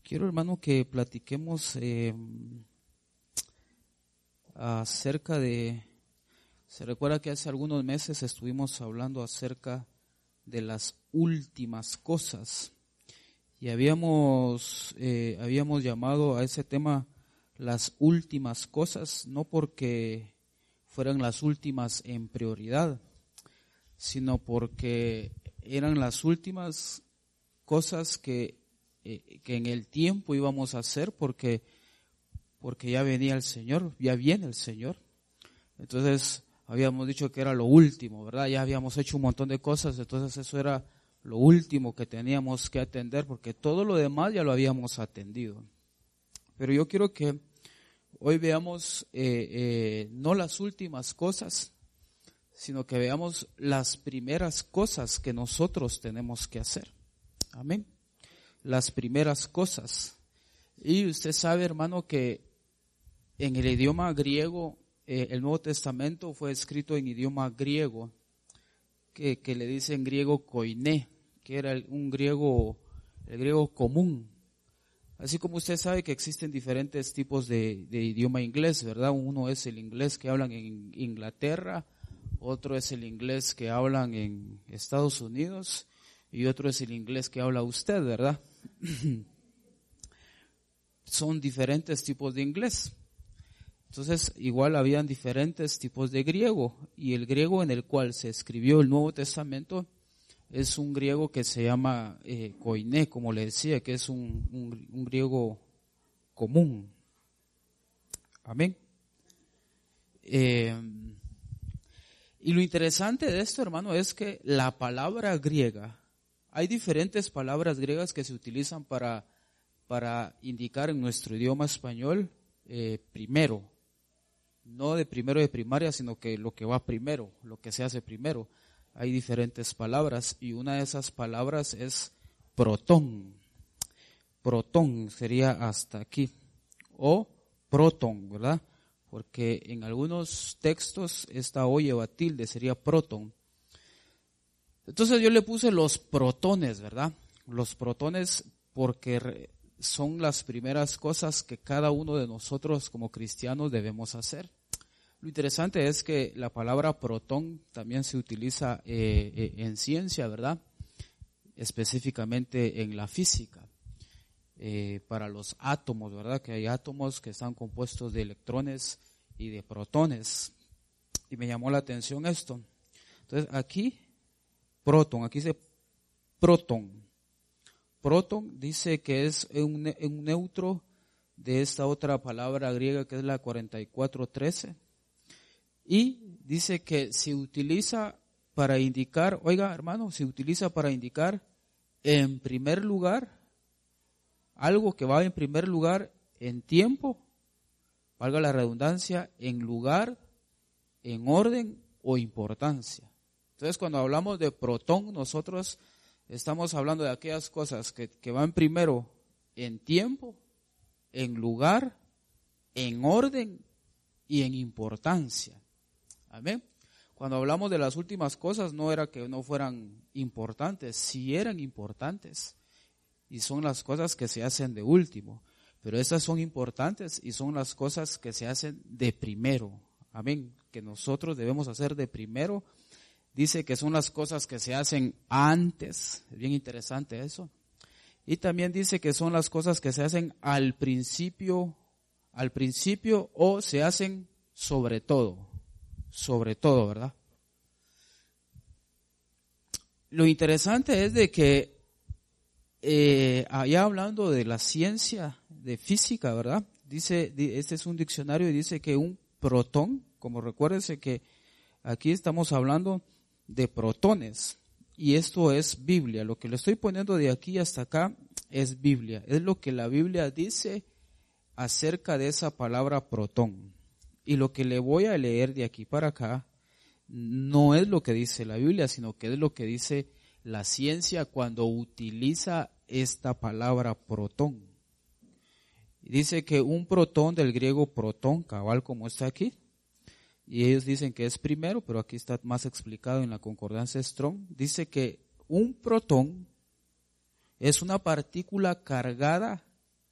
Quiero, hermano, que platiquemos acerca de... Se recuerda que hace algunos meses estuvimos hablando acerca de las últimas cosas y habíamos llamado a ese tema las últimas cosas, no porque fueran las últimas en prioridad, sino porque eran las últimas cosas que en el tiempo íbamos a hacer porque ya venía el Señor, ya viene el Señor. Entonces habíamos dicho que era lo último, ¿verdad? Ya habíamos hecho un montón de cosas, entonces eso era lo último que teníamos que atender porque todo lo demás ya lo habíamos atendido. Pero yo quiero que hoy veamos no las últimas cosas, sino que veamos las primeras cosas que nosotros tenemos que hacer. Amén. Las primeras cosas. Y usted sabe, hermano, que en el idioma griego, el Nuevo Testamento fue escrito en idioma griego, que le dicen griego koiné, que era el griego común. Así como usted sabe que existen diferentes tipos de idioma inglés, ¿verdad? Uno es el inglés que hablan en Inglaterra, otro es el inglés que hablan en Estados Unidos y otro es el inglés que habla usted, ¿verdad? Son diferentes tipos de inglés. Entonces, igual habían diferentes tipos de griego, y el griego en el cual se escribió el Nuevo Testamento es un griego que se llama koiné, como le decía, que es un griego común. Amén. Y lo interesante de esto, hermano, es que la palabra griega, hay diferentes palabras griegas que se utilizan para indicar en nuestro idioma español primero. No de primero de primaria, sino que lo que va primero, lo que se hace primero. Hay diferentes palabras y una de esas palabras es protón. Protón sería hasta aquí. O proton, ¿verdad? Porque en algunos textos esta O lleva tilde, sería proton. Entonces yo le puse los protones, ¿verdad? Los protones porque son las primeras cosas que cada uno de nosotros como cristianos debemos hacer. Lo interesante es que la palabra protón también se utiliza en ciencia, ¿verdad? Específicamente en la física, para los átomos, ¿verdad? Que hay átomos que están compuestos de electrones y de protones. Y me llamó la atención esto. Entonces aquí, protón, aquí dice protón. Proton dice que es un neutro de esta otra palabra griega que es la 4413. Y dice que se utiliza para indicar, oiga hermano, se utiliza para indicar en primer lugar, algo que va en primer lugar en tiempo, valga la redundancia, en lugar, en orden o importancia. Entonces cuando hablamos de protón, nosotros estamos hablando de aquellas cosas que van primero en tiempo, en lugar, en orden y en importancia. Amén. Cuando hablamos de las últimas cosas, no era que no fueran importantes, sí eran importantes. Y son las cosas que se hacen de último. Pero esas son importantes y son las cosas que se hacen de primero. Amén. Que nosotros debemos hacer de primero. Dice que son las cosas que se hacen antes. Es bien interesante eso. Y también dice que son las cosas que se hacen al principio o se hacen sobre todo, ¿verdad? Lo interesante es de que allá hablando de la ciencia de física, ¿verdad? Dice, este es un diccionario y dice que un protón, como recuérdense que aquí estamos hablando de protones y esto es Biblia. Lo que le estoy poniendo de aquí hasta acá es Biblia. Es lo que la Biblia dice acerca de esa palabra protón. Y lo que le voy a leer de aquí para acá no es lo que dice la Biblia, sino que es lo que dice la ciencia cuando utiliza esta palabra protón. Dice que un protón del griego protón, cabal como está aquí, y ellos dicen que es primero, pero aquí está más explicado en la concordancia Strong, dice que un protón es una partícula cargada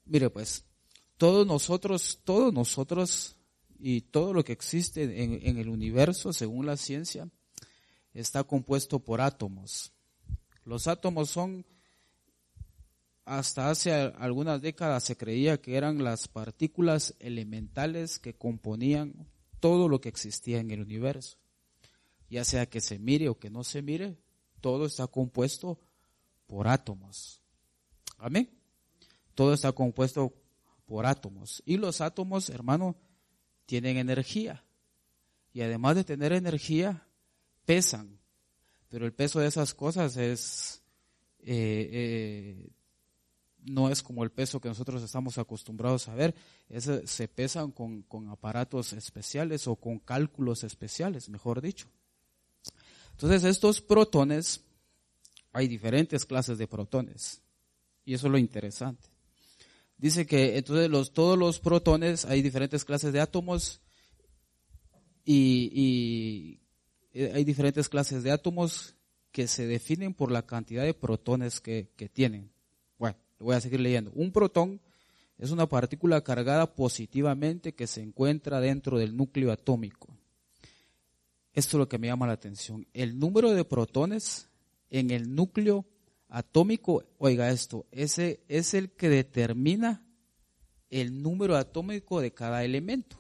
Mire pues, todos nosotros y todo lo que existe en el universo, según la ciencia, está compuesto por átomos. Los átomos son, hasta hace algunas décadas se creía que eran las partículas elementales que componían todo lo que existía en el universo. Ya sea que se mire o que no se mire, todo está compuesto por átomos. Amén. Todo está compuesto por átomos. Y los átomos, hermano, tienen energía. Y además de tener energía, pesan. Pero el peso de esas cosas no es como el peso que nosotros estamos acostumbrados a ver. Se pesan con aparatos especiales o con cálculos especiales, mejor dicho. Entonces estos protones, hay diferentes clases de protones. Y eso es lo interesante. Dice que entonces todos los protones, hay diferentes clases de átomos y hay diferentes clases de átomos que se definen por la cantidad de protones que tienen. Bueno, voy a seguir leyendo. Un protón es una partícula cargada positivamente que se encuentra dentro del núcleo atómico. Esto es lo que me llama la atención. El número de protones en el núcleo atómico, oiga esto, ese es el que determina el número atómico de cada elemento.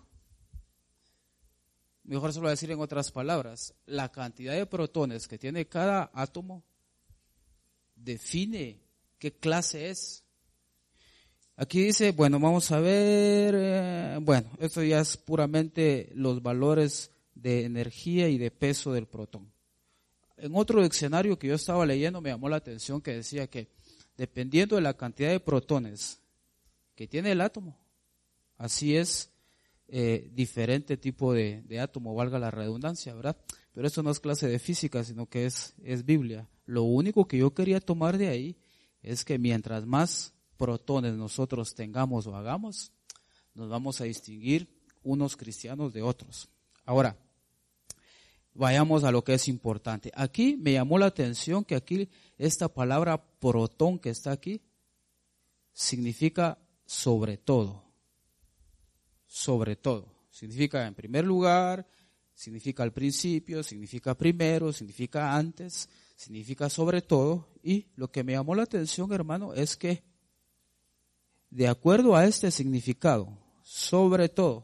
Mejor se lo voy a decir en otras palabras, la cantidad de protones que tiene cada átomo define qué clase es. Aquí dice, bueno, vamos a ver, esto ya es puramente los valores de energía y de peso del protón. En otro diccionario que yo estaba leyendo me llamó la atención que decía que dependiendo de la cantidad de protones que tiene el átomo, así es diferente tipo de átomo, valga la redundancia, ¿verdad? Pero esto no es clase de física, sino que es Biblia. Lo único que yo quería tomar de ahí es que mientras más protones nosotros tengamos o hagamos, nos vamos a distinguir unos cristianos de otros. Ahora, vayamos a lo que es importante. Aquí me llamó la atención que aquí esta palabra protón que está aquí significa sobre todo. Sobre todo. Significa en primer lugar, significa al principio, significa primero, significa antes, significa sobre todo. Y lo que me llamó la atención, hermano, es que de acuerdo a este significado, sobre todo,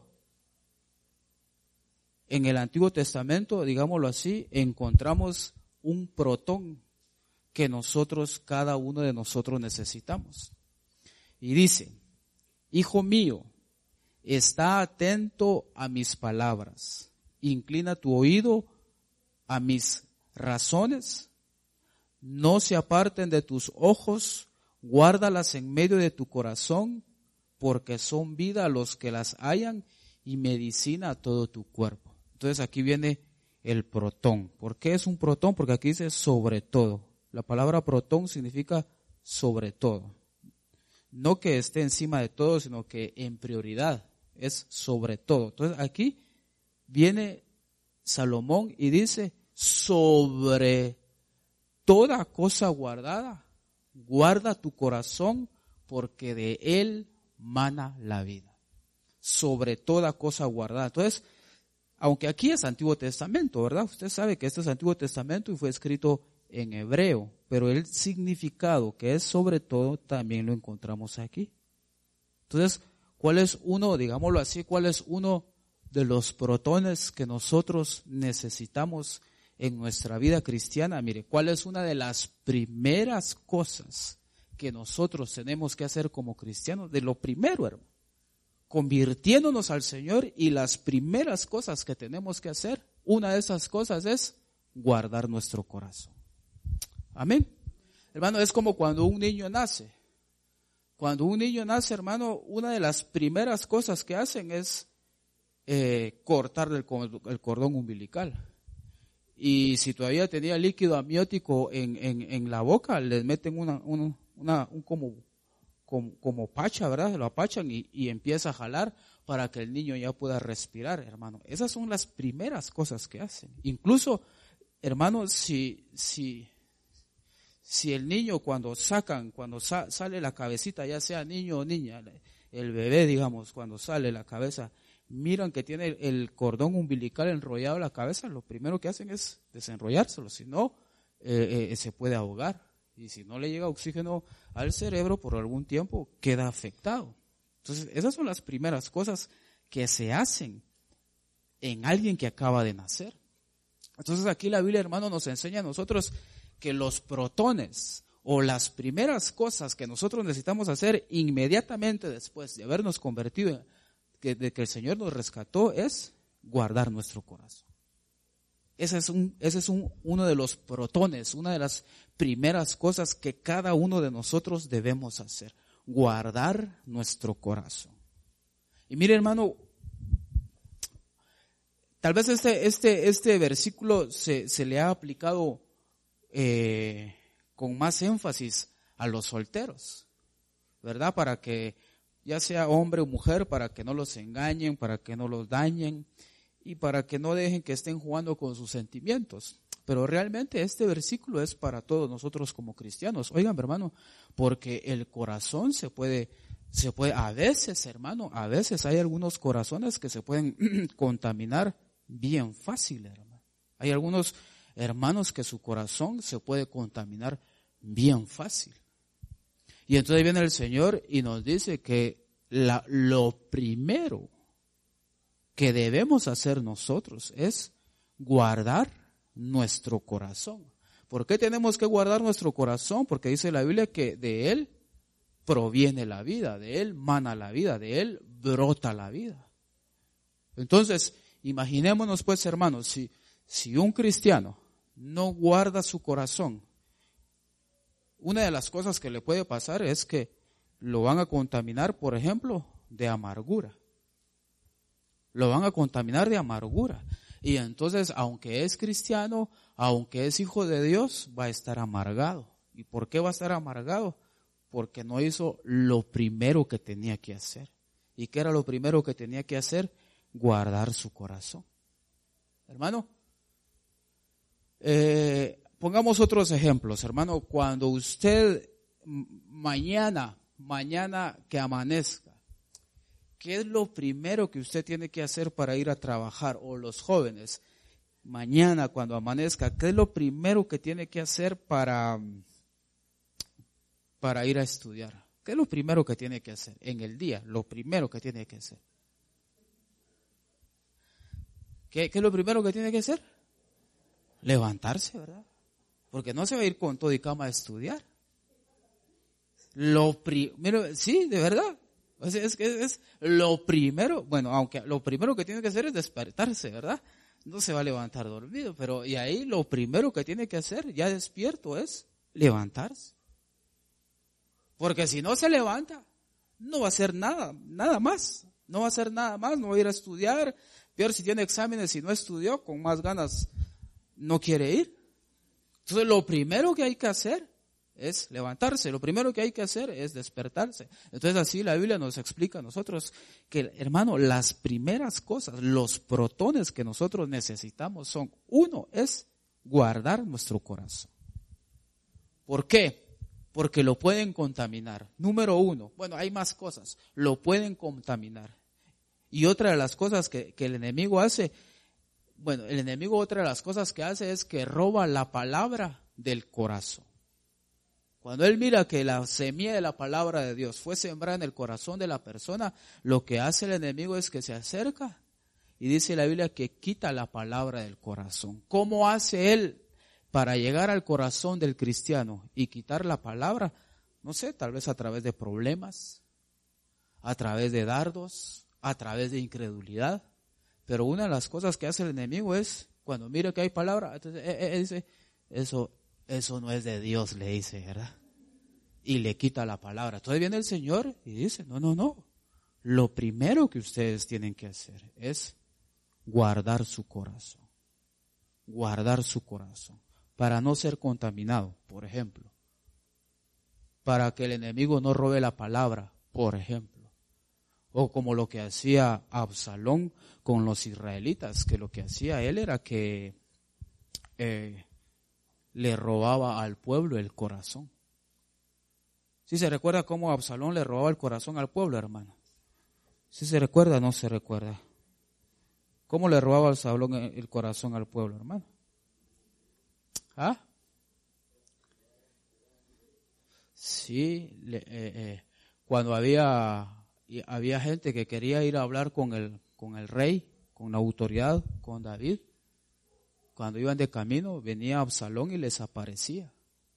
en el Antiguo Testamento, digámoslo así, encontramos un protón que cada uno de nosotros necesitamos. Y dice, hijo mío, está atento a mis palabras, inclina tu oído a mis razones, no se aparten de tus ojos, guárdalas en medio de tu corazón, porque son vida a los que las hallan y medicina a todo tu cuerpo. Entonces aquí viene el protón. ¿Por qué es un protón? Porque aquí dice sobre todo. La palabra protón significa sobre todo. No que esté encima de todo, sino que en prioridad es sobre todo. Entonces aquí viene Salomón y dice sobre toda cosa guardada, guarda tu corazón porque de él mana la vida. Sobre toda cosa guardada. Entonces, aunque aquí es Antiguo Testamento, ¿verdad? Usted sabe que esto es Antiguo Testamento y fue escrito en hebreo, pero el significado que es sobre todo también lo encontramos aquí. Entonces, ¿cuál es uno, digámoslo así, cuál es uno de los protones que nosotros necesitamos en nuestra vida cristiana? Mire, ¿cuál es una de las primeras cosas que nosotros tenemos que hacer como cristianos? De lo primero, hermano. Convirtiéndonos al Señor, y las primeras cosas que tenemos que hacer, una de esas cosas es guardar nuestro corazón. Amén. Hermano, es como cuando un niño nace. Cuando un niño nace, hermano, una de las primeras cosas que hacen es cortarle el cordón umbilical. Y si todavía tenía líquido amniótico en la boca, les meten un como pacha, ¿verdad? Lo apachan y empieza a jalar para que el niño ya pueda respirar, hermano. Esas son las primeras cosas que hacen. Incluso, hermano, si Si el niño cuando sale la cabecita, ya sea niño o niña, el bebé, digamos, cuando sale la cabeza, miran que tiene el cordón umbilical enrollado en la cabeza, lo primero que hacen es desenrollárselo, si no, se puede ahogar. Y si no le llega oxígeno al cerebro por algún tiempo, queda afectado. Entonces, esas son las primeras cosas que se hacen en alguien que acaba de nacer. Entonces, aquí la Biblia, hermano, nos enseña a nosotros que los protones o las primeras cosas que nosotros necesitamos hacer inmediatamente después de habernos convertido, de que el Señor nos rescató, es guardar nuestro corazón. Ese es uno de los protones, una de las primeras cosas que cada uno de nosotros debemos hacer, guardar nuestro corazón. Y mire, hermano, tal vez este versículo se le ha aplicado con más énfasis a los solteros, ¿verdad? Para que ya sea hombre o mujer, para que no los engañen, para que no los dañen y para que no dejen que estén jugando con sus sentimientos. Pero realmente este versículo es para todos nosotros como cristianos. Oigan, hermano, porque el corazón se puede, a veces, hermano, a veces hay algunos corazones que se pueden contaminar bien fácil, hermano. Hay algunos hermanos que su corazón se puede contaminar bien fácil. Y entonces viene el Señor y nos dice que lo primero que debemos hacer nosotros es guardar nuestro corazón. ¿Por qué tenemos que guardar nuestro corazón? Porque dice la Biblia que de él proviene la vida, de él mana la vida, de él brota la vida. Entonces, imaginémonos pues, hermanos, si un cristiano no guarda su corazón, una de las cosas que le puede pasar es que lo van a contaminar, por ejemplo, de amargura. Lo van a contaminar de amargura. Y entonces, aunque es cristiano, aunque es hijo de Dios, va a estar amargado. ¿Y por qué va a estar amargado? Porque no hizo lo primero que tenía que hacer. ¿Y qué era lo primero que tenía que hacer? Guardar su corazón. Hermano, pongamos otros ejemplos, hermano. Cuando usted mañana que amanezca, ¿qué es lo primero que usted tiene que hacer para ir a trabajar? O los jóvenes, mañana cuando amanezca, ¿qué es lo primero que tiene que hacer para ir a estudiar? ¿Qué es lo primero que tiene que hacer en el día? Lo primero que tiene que hacer. ¿Qué es lo primero que tiene que hacer? Levantarse, ¿verdad? Porque no se va a ir con todo y cama a estudiar. Lo primero, sí, de verdad. Es lo primero, bueno, aunque lo primero que tiene que hacer es despertarse, ¿verdad? No se va a levantar dormido, pero y ahí lo primero que tiene que hacer, ya despierto, es levantarse. Porque si no se levanta, no va a hacer nada más. No va a hacer nada más, no va a ir a estudiar. Peor si tiene exámenes y no estudió, con más ganas no quiere ir. Entonces lo primero que hay que hacer es levantarse, lo primero que hay que hacer es despertarse. Entonces así la Biblia nos explica a nosotros que, hermano, las primeras cosas, los protones que nosotros necesitamos son, uno es guardar nuestro corazón. ¿Por qué? Porque lo pueden contaminar. Número uno, bueno, hay más cosas, lo pueden contaminar. Y otra de las cosas que el enemigo hace, bueno, el enemigo otra de las cosas que hace es que roba la palabra del corazón. Cuando él mira que la semilla de la palabra de Dios fue sembrada en el corazón de la persona, lo que hace el enemigo es que se acerca y dice la Biblia que quita la palabra del corazón. ¿Cómo hace él para llegar al corazón del cristiano y quitar la palabra? No sé, tal vez a través de problemas, a través de dardos, a través de incredulidad. Pero una de las cosas que hace el enemigo es, cuando mira que hay palabra, entonces dice, eso no es de Dios, le dice, ¿verdad? Y le quita la palabra. Entonces viene el Señor y dice, no. Lo primero que ustedes tienen que hacer es guardar su corazón. Guardar su corazón. Para no ser contaminado, por ejemplo. Para que el enemigo no robe la palabra, por ejemplo. O como lo que hacía Absalón con los israelitas, que lo que hacía él era que le robaba al pueblo el corazón. ¿Sí se recuerda cómo Absalón le robaba el corazón al pueblo, hermano? ¿Sí se recuerda o no se recuerda? ¿Cómo le robaba Absalón el corazón al pueblo, hermano? ¿Ah? Sí, cuando había gente que quería ir a hablar con el rey, con la autoridad, con David, cuando iban de camino, venía Absalón y les aparecía.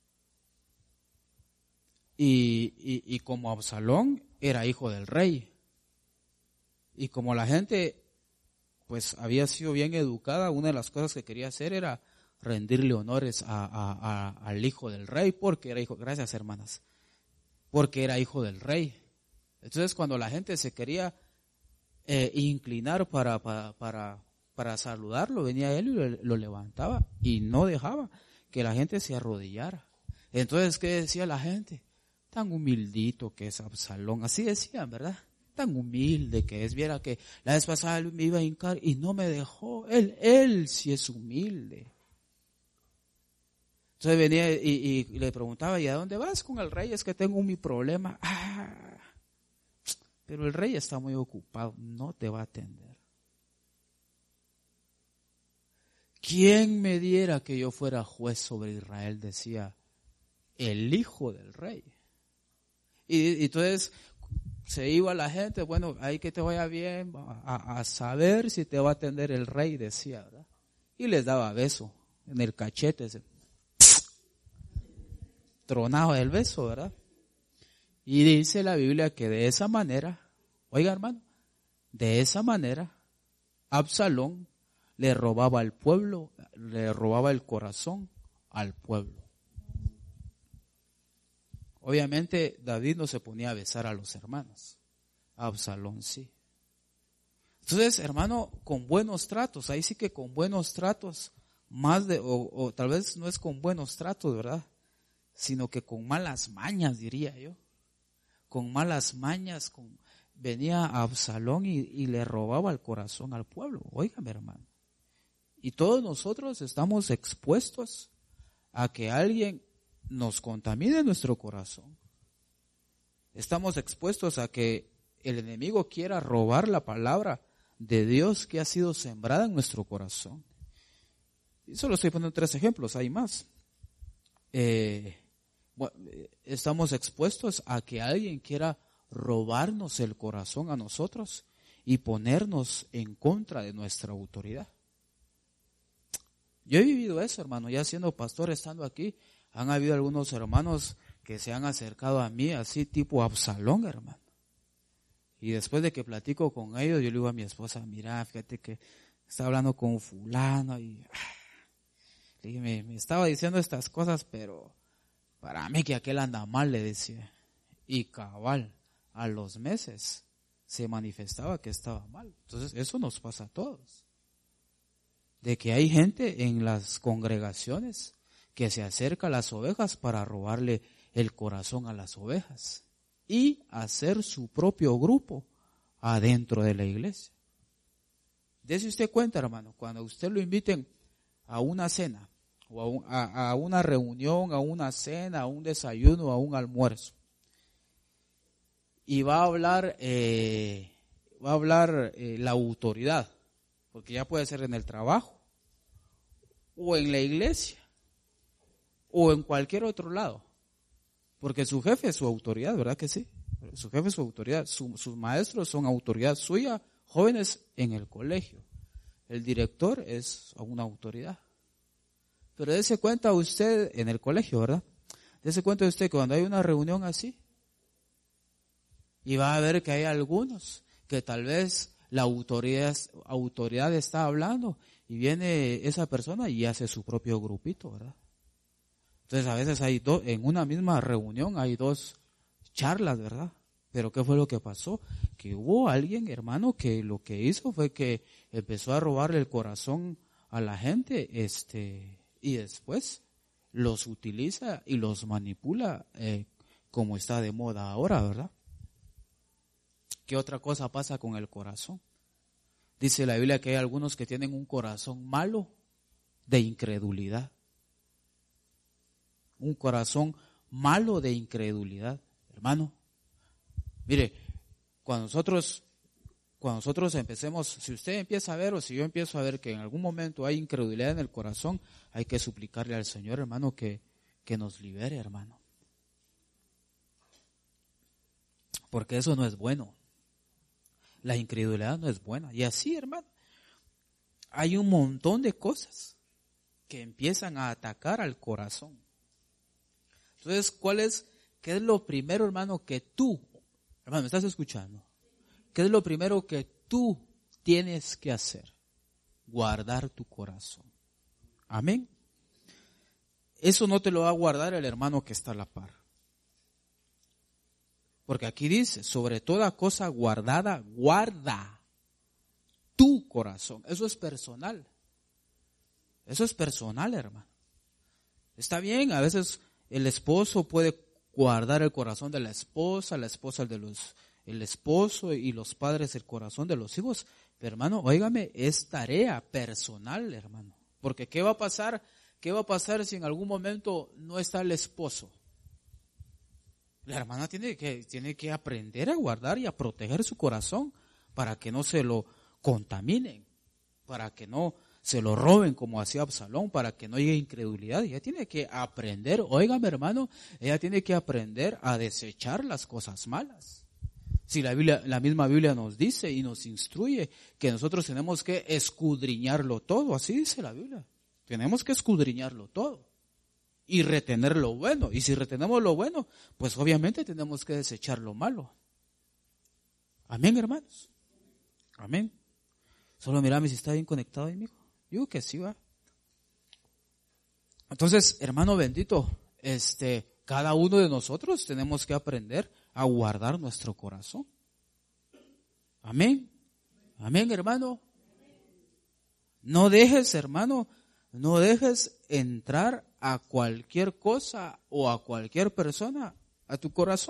Y como Absalón era hijo del rey, y como la gente pues había sido bien educada, una de las cosas que quería hacer era rendirle honores al hijo del rey, porque era hijo, gracias hermanas, porque era hijo del rey. Entonces cuando la gente se quería inclinar para saludarlo, venía él y lo levantaba y no dejaba que la gente se arrodillara. Entonces, ¿qué decía la gente? Tan humildito que es Absalón, así decían, ¿verdad? Tan humilde que es, viera que la vez pasada él me iba a hincar y no me dejó, él sí es humilde. Entonces venía y le preguntaba, ¿y a dónde vas con el rey? Es que tengo mi problema. Pero el rey está muy ocupado, no te va a atender. ¿Quién me diera que yo fuera juez sobre Israel? Decía el hijo del rey. Y entonces se iba la gente, bueno, ahí que te vaya bien, a saber si te va a atender el rey, decía, ¿verdad? Y les daba beso en el cachete, tronaba el beso, ¿verdad? Y dice la Biblia que de esa manera, oiga hermano, de esa manera, Absalón le robaba al pueblo, le robaba el corazón al pueblo. Obviamente David no se ponía a besar a los hermanos, Absalón sí. Entonces, hermano, con buenos tratos, ahí sí que con buenos tratos, o tal vez no es con buenos tratos, ¿verdad? Sino que con malas mañas, diría yo. Con malas mañas, venía Absalón y le robaba el corazón al pueblo. Óigame, hermano. Y todos nosotros estamos expuestos a que alguien nos contamine nuestro corazón. Estamos expuestos a que el enemigo quiera robar la palabra de Dios que ha sido sembrada en nuestro corazón. Y solo estoy poniendo 3 ejemplos, hay más. Estamos expuestos a que alguien quiera robarnos el corazón a nosotros y ponernos en contra de nuestra autoridad. Yo he vivido eso, hermano, ya siendo pastor, estando aquí, han habido algunos hermanos que se han acercado a mí así tipo Absalón, hermano. Y después de que platico con ellos, yo le digo a mi esposa, mira, fíjate que estaba hablando con fulano y le dije, me estaba diciendo estas cosas, pero para mí que aquel anda mal, le decía. Y cabal, a los meses se manifestaba que estaba mal. Entonces eso nos pasa a todos. De que hay gente en las congregaciones que se acerca a las ovejas para robarle el corazón a las ovejas y hacer su propio grupo adentro de la iglesia. Dese usted cuenta, hermano, cuando usted lo inviten a una cena, o a una reunión, a una cena, a un desayuno, a un almuerzo, y va a hablar la autoridad, porque ya puede ser en el trabajo, o en la iglesia, o en cualquier otro lado, porque su jefe es su autoridad, ¿verdad que sí? Su jefe es su autoridad, sus maestros son autoridad suya, jóvenes en el colegio, el director es una autoridad. Pero dése cuenta usted en el colegio, ¿verdad? Dése cuenta usted que cuando hay una reunión así, y va a ver que hay algunos que tal vez la autoridad está hablando y viene esa persona y hace su propio grupito, ¿verdad? Entonces a veces hay en una misma reunión hay 2 charlas, ¿verdad? Pero ¿qué fue lo que pasó? Que hubo alguien, hermano, que lo que hizo fue que empezó a robarle el corazón a la gente, y después los utiliza y los manipula como está de moda ahora, ¿verdad? ¿Qué otra cosa pasa con el corazón? Dice la Biblia que hay algunos que tienen un corazón malo de incredulidad. un corazón malo de incredulidad, hermano. Mire, cuando nosotros empecemos, si usted empieza a ver o si yo empiezo a ver que en algún momento hay incredulidad en el corazón, hay que suplicarle al Señor, hermano, que nos libere, hermano. Porque eso no es bueno. La incredulidad no es buena. Y así, hermano, hay un montón de cosas que empiezan a atacar al corazón. Entonces, qué es lo primero, hermano, que tú, hermano, ¿me estás escuchando? ¿Qué es lo primero que tú tienes que hacer? Guardar tu corazón. Amén. Eso no te lo va a guardar el hermano que está a la par. Porque aquí dice, sobre toda cosa guardada, guarda tu corazón. Eso es personal. Eso es personal, hermano. Está bien, a veces el esposo puede guardar el corazón de la esposa el esposo y los padres el corazón de los hijos. Pero hermano, óigame, es tarea personal, hermano. Porque ¿qué va a pasar? ¿Qué va a pasar si en algún momento no está el esposo? La hermana tiene que aprender a guardar y a proteger su corazón para que no se lo contaminen, para que no se lo roben como hacía Absalón, para que no llegue incredulidad. Ella tiene que aprender, óigame hermano, ella tiene que aprender a desechar las cosas malas. Si la misma Biblia nos dice y nos instruye que nosotros tenemos que escudriñarlo todo, así dice la Biblia. Tenemos que escudriñarlo todo y retener lo bueno. Y si retenemos lo bueno, pues obviamente tenemos que desechar lo malo. Amén, hermanos. Amén. Solo mírame si está bien conectado ahí, mijo. Digo que sí, va. Entonces, hermano bendito, cada uno de nosotros tenemos que aprender a guardar nuestro corazón. Amén. Amén, hermano. No dejes, hermano, no dejes entrar a cualquier cosa o a cualquier persona a tu corazón.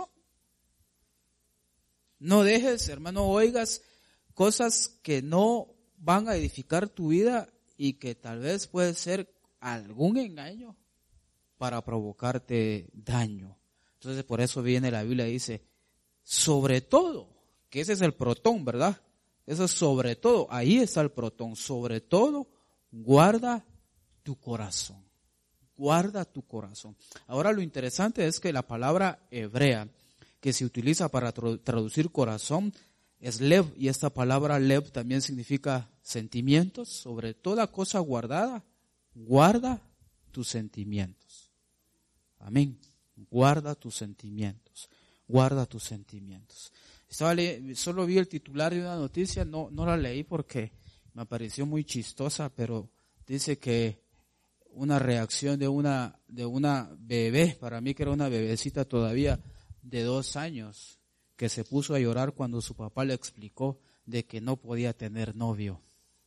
No dejes, hermano, oigas cosas que no van a edificar tu vida y que tal vez puede ser algún engaño para provocarte daño. Entonces por eso viene la Biblia y dice, sobre todo, que ese es el protón, ¿verdad? Eso es sobre todo, ahí está el protón, sobre todo, guarda tu corazón. Guarda tu corazón. Ahora lo interesante es que la palabra hebrea que se utiliza para traducir corazón es lev, y esta palabra lev también significa sentimientos. Sobre toda cosa guardada, guarda tus sentimientos. Amén. Guarda tus sentimientos. Guarda tus sentimientos. Solo vi el titular de una noticia, no la leí porque me pareció muy chistosa, pero dice que una reacción de una bebé, para mí que era una bebecita todavía de 2 años, que se puso a llorar cuando su papá le explicó de que no podía tener novio.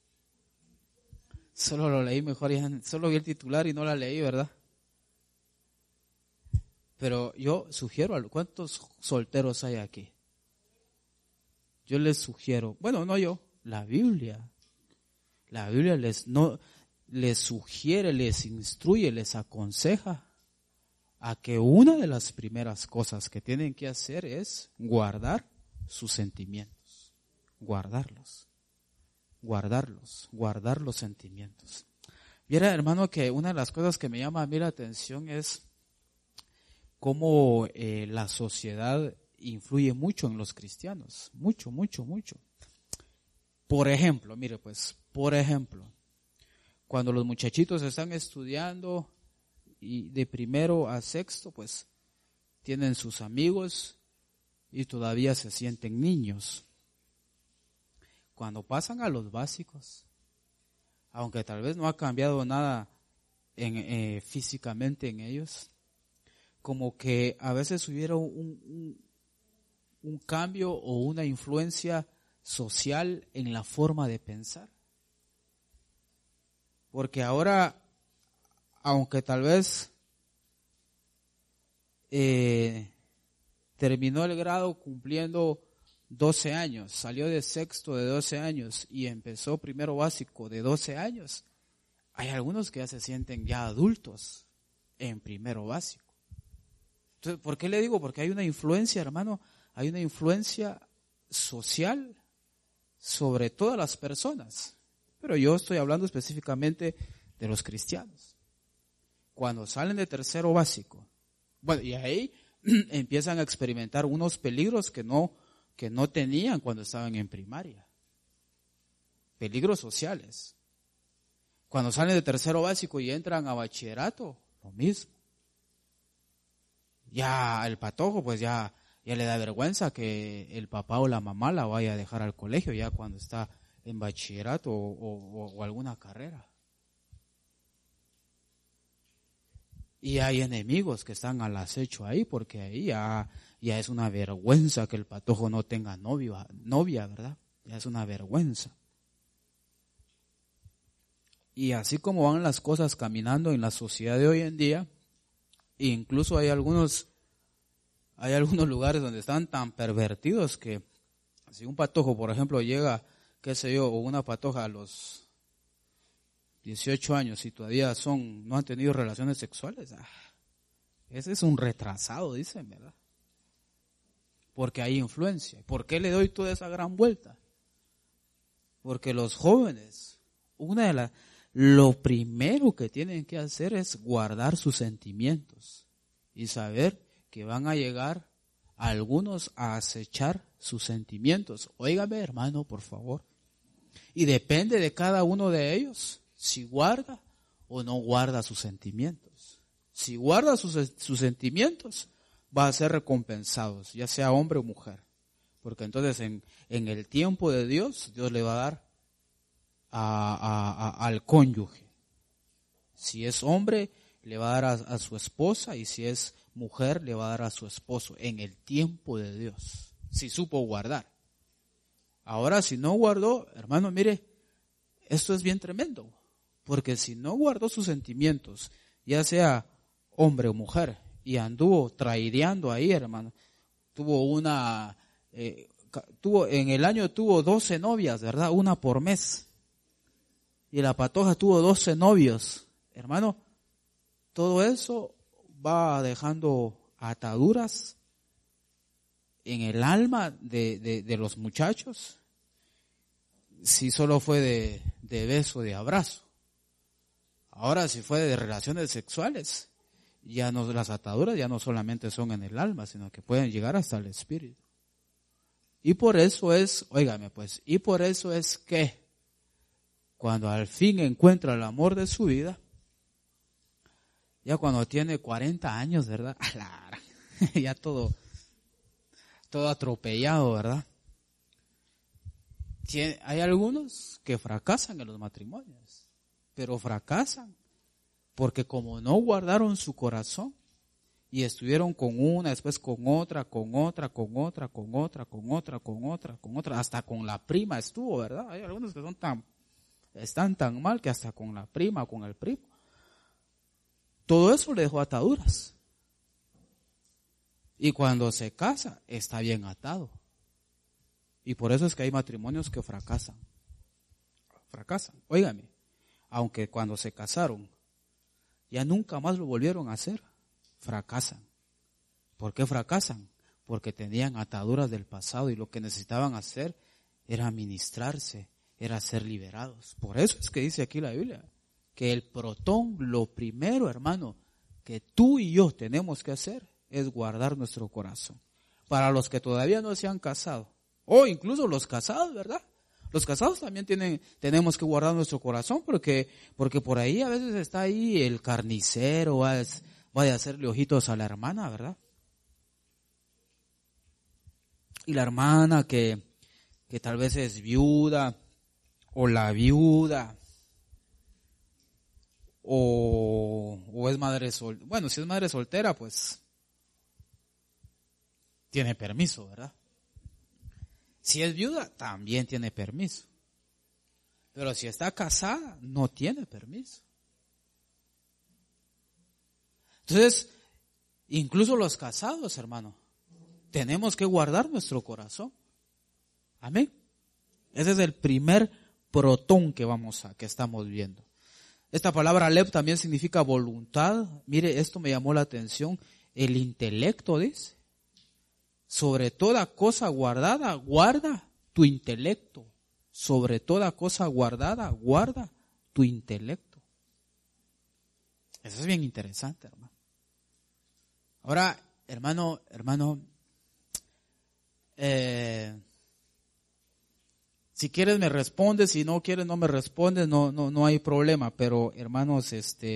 Solo lo leí mejor, solo vi el titular y no la leí, ¿verdad? Pero yo sugiero, ¿cuántos solteros hay aquí? Yo les sugiero, bueno, no yo, la Biblia les sugiere, les instruye, les aconseja a que una de las primeras cosas que tienen que hacer es guardar sus sentimientos, guardar los sentimientos. Viera, hermano, que una de las cosas que me llama a mí la atención es cómo la sociedad influye mucho en los cristianos, mucho. Por ejemplo, cuando los muchachitos están estudiando y de primero a sexto, pues tienen sus amigos y todavía se sienten niños. Cuando pasan a los básicos, aunque tal vez no ha cambiado nada físicamente en ellos, como que a veces hubiera un cambio o una influencia social en la forma de pensar. Porque ahora, aunque tal vez terminó el grado cumpliendo 12 años, salió de sexto de 12 años y empezó primero básico de 12 años, hay algunos que ya se sienten ya adultos en primero básico. Entonces, ¿por qué le digo? Porque hay una influencia, hermano, hay una influencia social sobre todas las personas. Pero yo estoy hablando específicamente de los cristianos. Cuando salen de tercero básico, bueno, y ahí empiezan a experimentar unos peligros que no tenían cuando estaban en primaria. Peligros sociales. Cuando salen de tercero básico y entran a bachillerato, lo mismo. Ya el patojo, pues ya le da vergüenza que el papá o la mamá la vaya a dejar al colegio ya cuando está en bachillerato o alguna carrera. Y hay enemigos que están al acecho ahí, porque ahí ya es una vergüenza que el patojo no tenga novia, ¿verdad? Ya es una vergüenza. Y así como van las cosas caminando en la sociedad de hoy en día, incluso hay algunos lugares donde están tan pervertidos que si un patojo, por ejemplo, llega, qué sé yo, o una patoja a los 18 años y todavía no han tenido relaciones sexuales, ese es un retrasado, dicen, ¿verdad? Porque hay influencia. ¿Por qué le doy toda esa gran vuelta? Porque los jóvenes, lo primero que tienen que hacer es guardar sus sentimientos y saber que van a llegar algunos a acechar sus sentimientos. Óigame, hermano, por favor. Y depende de cada uno de ellos si guarda o no guarda sus sentimientos. Si guarda sus sentimientos, va a ser recompensado, ya sea hombre o mujer. Porque entonces en el tiempo de Dios le va a dar al cónyuge. Si es hombre, le va a dar a su esposa, y si es mujer, le va a dar a su esposo, en el tiempo de Dios, si supo guardar. Ahora, si no guardó, hermano, mire, esto es bien tremendo, porque si no guardó sus sentimientos, ya sea hombre o mujer, y anduvo traideando ahí, hermano, en el año tuvo 12 novias, ¿verdad? Una por mes. Y la patoja tuvo 12 novios. Hermano, todo eso va dejando ataduras en el alma de los muchachos. Si solo fue de beso, de abrazo. Ahora, si fue de relaciones sexuales, las ataduras ya no solamente son en el alma, sino que pueden llegar hasta el espíritu. Y por eso es, óigame pues, y por eso es que cuando al fin encuentra el amor de su vida, ya cuando tiene 40 años, ¿verdad? Ya todo atropellado, ¿verdad? Hay algunos que fracasan en los matrimonios, pero fracasan porque como no guardaron su corazón y estuvieron con una, después con otra, hasta con la prima estuvo, ¿verdad? Hay algunos que están tan mal que hasta con la prima o con el primo. Todo eso le dejó ataduras. Y cuando se casa, está bien atado. Y por eso es que hay matrimonios que fracasan. Óigame, aunque cuando se casaron, ya nunca más lo volvieron a hacer, fracasan. ¿Por qué fracasan? Porque tenían ataduras del pasado y lo que necesitaban hacer era ministrarse, era ser liberados. Por eso es que dice aquí la Biblia, que el protón, lo primero, hermano, que tú y yo tenemos que hacer es guardar nuestro corazón. Para los que todavía no se han casado, o incluso los casados, ¿verdad? Los casados también tenemos que guardar nuestro corazón porque por ahí a veces está ahí el carnicero, vaya a hacerle ojitos a la hermana, ¿verdad? Y la hermana que tal vez es viuda, o la viuda, o es madre soltera. Bueno, si es madre soltera, pues tiene permiso, ¿verdad? Si es viuda, también tiene permiso. Pero si está casada, no tiene permiso. Entonces, incluso los casados, hermano, tenemos que guardar nuestro corazón. Amén. Ese es el primer protón que estamos viendo. Esta palabra leb también significa voluntad. Mire, esto me llamó la atención. El intelecto, dice. Sobre toda cosa guardada, guarda tu intelecto. Sobre toda cosa guardada, guarda tu intelecto. Eso es bien interesante, hermano. Ahora, hermano, si quieres me respondes, si no quieres no me respondes, no hay problema. Pero, hermanos,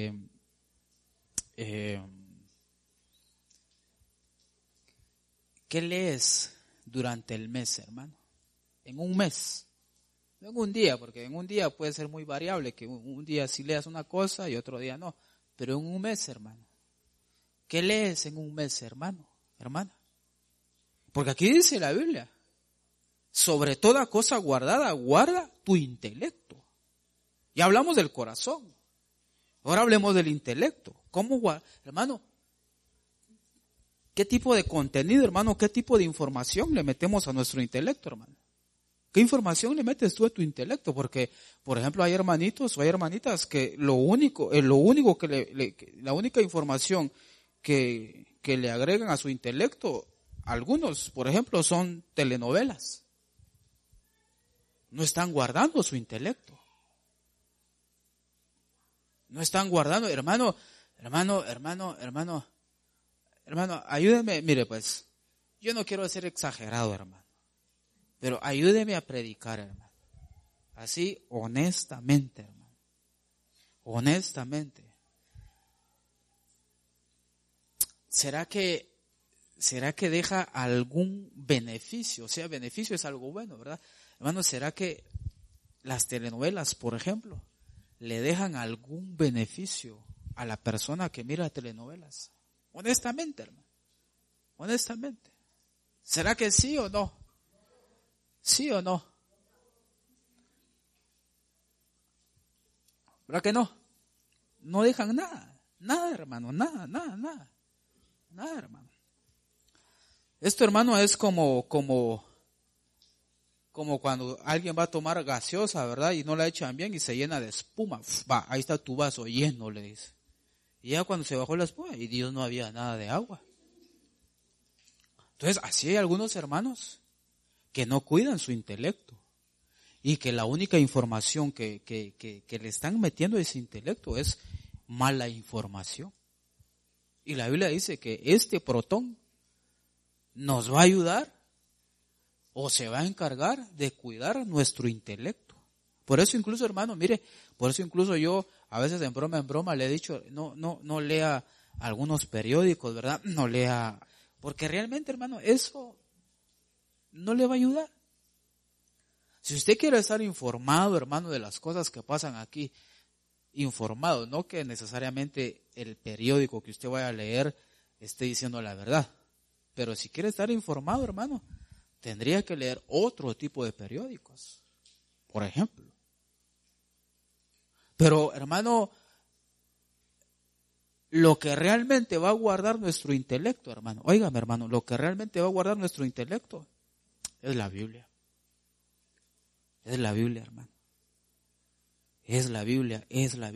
¿qué lees durante el mes, hermano? En un mes. No en un día, porque en un día puede ser muy variable, que un día sí leas una cosa y otro día no. Pero en un mes, hermano. ¿Qué lees en un mes, hermano? Hermana. Porque aquí dice la Biblia, sobre toda cosa guardada, guarda tu intelecto. Ya hablamos del corazón. Ahora hablemos del intelecto. ¿Cómo guardar? Hermano, ¿qué tipo de contenido, hermano? ¿Qué tipo de información le metemos a nuestro intelecto, hermano? ¿Qué información le metes tú a tu intelecto? Porque, por ejemplo, hay hermanitos o hay hermanitas que la única información que le agregan a su intelecto, algunos, por ejemplo, son telenovelas. No están guardando su intelecto. No están guardando, hermano, ayúdeme, mire pues, yo no quiero ser exagerado, hermano, pero ayúdeme a predicar, hermano. Así, honestamente, hermano. Honestamente. ¿Será que deja algún beneficio? O sea, beneficio es algo bueno, ¿verdad? Hermano, ¿será que las telenovelas, por ejemplo, le dejan algún beneficio a la persona que mira telenovelas? Honestamente, hermano. Honestamente. ¿Será que sí o no? ¿Sí o no? ¿Verdad que no? No dejan nada. Nada, hermano. Nada, hermano. Esto, hermano, es como cuando alguien va a tomar gaseosa, ¿verdad? Y no la echan bien y se llena de espuma. Va, ahí está tu vaso lleno, le dice. Y ya cuando se bajó la espuma, y Dios, no había nada de agua. Entonces, así hay algunos hermanos que no cuidan su intelecto. Y que la única información que le están metiendo a ese intelecto es mala información. Y la Biblia dice que este protón nos va a ayudar o se va a encargar de cuidar nuestro intelecto. Por eso incluso, hermano, mire, por eso incluso yo a veces en broma le he dicho, no lea algunos periódicos, ¿verdad? No lea, porque realmente, hermano, eso no le va a ayudar. Si usted quiere estar informado, hermano, de las cosas que pasan aquí, informado, no que necesariamente el periódico que usted vaya a leer esté diciendo la verdad, pero si quiere estar informado, hermano, tendría que leer otro tipo de periódicos, por ejemplo. Pero, hermano, lo que realmente va a guardar nuestro intelecto, hermano, óigame, hermano, lo que realmente va a guardar nuestro intelecto es la Biblia. Es la Biblia, hermano. Es la Biblia.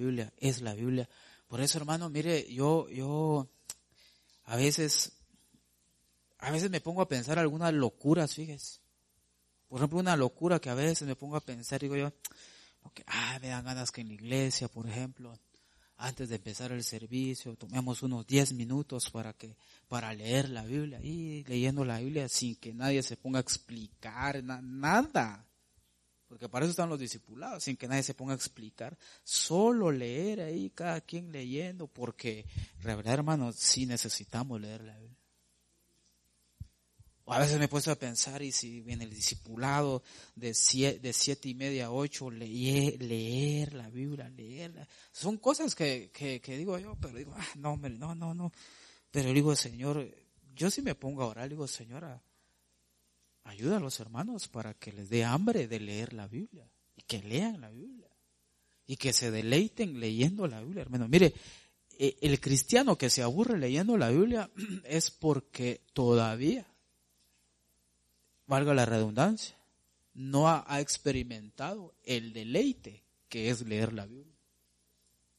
Por eso, hermano, mire, yo a veces me pongo a pensar algunas locuras, fíjese. Por ejemplo, una locura que a veces me pongo a pensar, digo yo, porque, me dan ganas que en la iglesia, por ejemplo, antes de empezar el servicio, tomemos unos 10 minutos para leer la Biblia, y leyendo la Biblia sin que nadie se ponga a explicar nada. Porque para eso están los discipulados, sin que nadie se ponga a explicar, solo leer ahí, cada quien leyendo, porque, la verdad, hermano, sí necesitamos leer la Biblia. O a veces me he puesto a pensar, y si viene el discipulado de 7:30 a 8, leer la Biblia, leerla. Son cosas que digo yo, pero digo, no, hombre, no. Pero digo, Señor, yo sí me pongo a orar, digo, Señora, ayuda a los hermanos para que les dé hambre de leer la Biblia y que lean la Biblia y que se deleiten leyendo la Biblia, hermano. Mire, el cristiano que se aburre leyendo la Biblia es porque todavía, valga la redundancia, no ha experimentado el deleite que es leer la Biblia.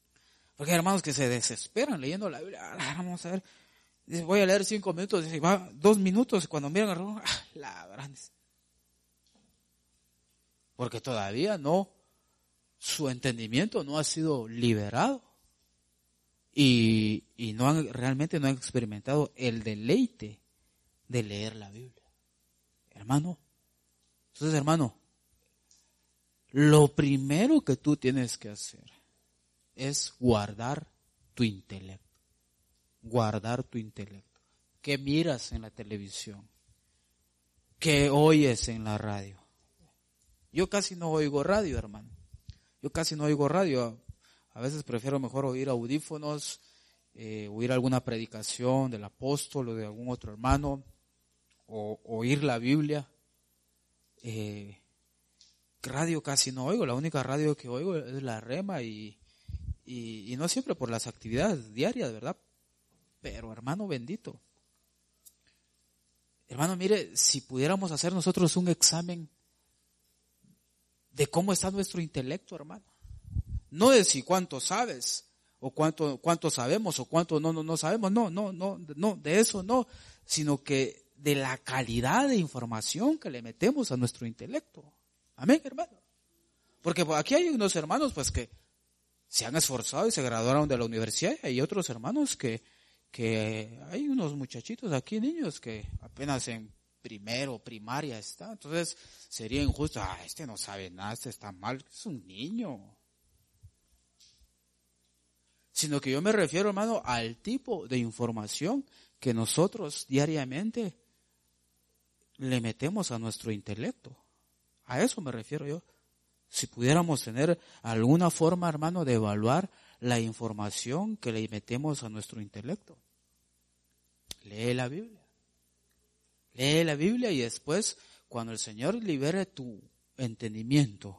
Porque hay hermanos que se desesperan leyendo la Biblia. Vamos a ver, dice, voy a leer 5 minutos, dice, va 2 minutos, y cuando miran el reloj, la gran. Porque todavía su entendimiento no ha sido liberado. Y realmente no han experimentado el deleite de leer la Biblia. Hermano. Entonces, hermano, lo primero que tú tienes que hacer es guardar tu intelecto. Guardar tu intelecto. ¿Qué miras en la televisión? ¿Qué oyes en la radio? Yo casi no oigo radio, hermano. Yo casi no oigo radio. A veces prefiero mejor oír audífonos, oír alguna predicación del apóstol o de algún otro hermano, o oír la Biblia. Radio casi no oigo. La única radio que oigo es la Rema y no siempre por las actividades diarias, ¿verdad? Pero hermano bendito. Hermano, mire, si pudiéramos hacer nosotros un examen de cómo está nuestro intelecto, hermano. No de si cuánto sabes, o cuánto sabemos, o cuánto no sabemos. No, de eso no. Sino que de la calidad de información que le metemos a nuestro intelecto. Amén, hermano. Porque aquí hay unos hermanos pues que se han esforzado y se graduaron de la universidad, y hay otros hermanos que hay unos muchachitos aquí, niños, que apenas en primero, primaria están. Entonces sería injusto, este no sabe nada, este está mal, es un niño. Sino que yo me refiero, hermano, al tipo de información que nosotros diariamente le metemos a nuestro intelecto. A eso me refiero yo. Si pudiéramos tener alguna forma, hermano, de evaluar la información que le metemos a nuestro intelecto. Lee la Biblia. Lee la Biblia y después, cuando el Señor libere tu entendimiento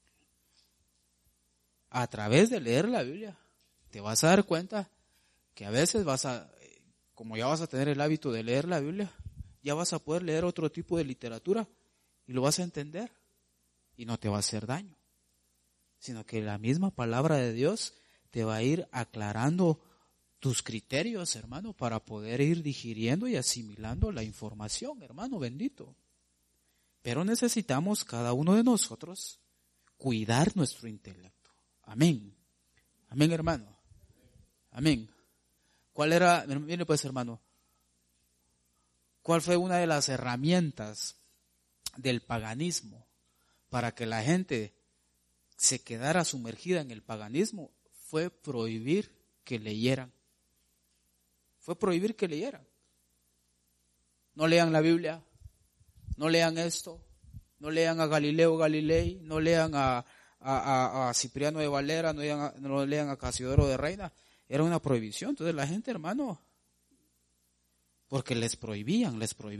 a través de leer la Biblia, te vas a dar cuenta que a veces como ya vas a tener el hábito de leer la Biblia, ya vas a poder leer otro tipo de literatura y lo vas a entender y no te va a hacer daño, sino que la misma palabra de Dios te va a ir aclarando tus criterios, hermano, para poder ir digiriendo y asimilando la información, hermano bendito. Pero necesitamos cada uno de nosotros cuidar nuestro intelecto. Amén. Amén, hermano. Amén. Mire pues, hermano, ¿cuál fue una de las herramientas del paganismo para que la gente se quedara sumergida en el paganismo? Fue prohibir que leyeran. Fue prohibir que leyeran. No lean la Biblia, no lean esto, no lean a Galileo Galilei, no lean a Cipriano de Valera, no lean a Casiodoro de Reina. Era una prohibición. Entonces la gente, hermano, porque les prohibían.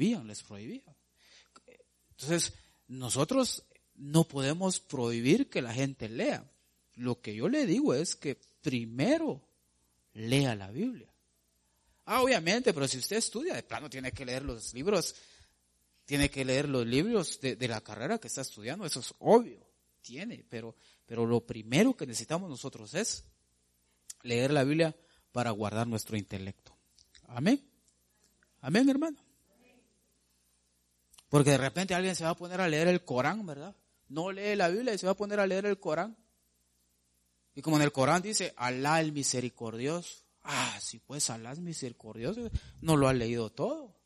Entonces nosotros no podemos prohibir que la gente lea. Lo que yo le digo es que primero lea la Biblia. Obviamente, pero si usted estudia, de plano tiene que leer los libros, de la carrera que está estudiando, eso es obvio, pero lo primero que necesitamos nosotros es leer la Biblia para guardar nuestro intelecto. Amén. Amén, hermano. Porque de repente alguien se va a poner a leer el Corán, ¿verdad? No lee la Biblia y se va a poner a leer el Corán. Y como en el Corán dice, Alá el misericordioso. Sí, pues Alá es misericordioso. No lo ha leído todo.